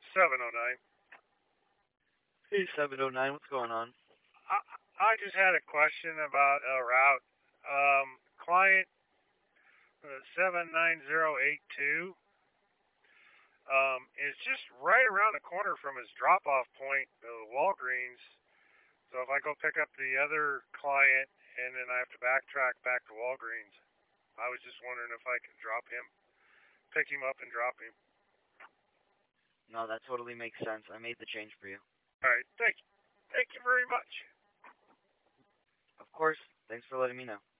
709. Hey, 709, what's going on? I just had a question about a route. Client 79082 is just right around the corner from his drop-off point, Walgreens. So if I go pick up the other client and then I have to backtrack back to Walgreens, I was just wondering if I could pick him up and drop him. No, that totally makes sense. I made the change for you. All right, thank you very much. Of course. Thanks for letting me know.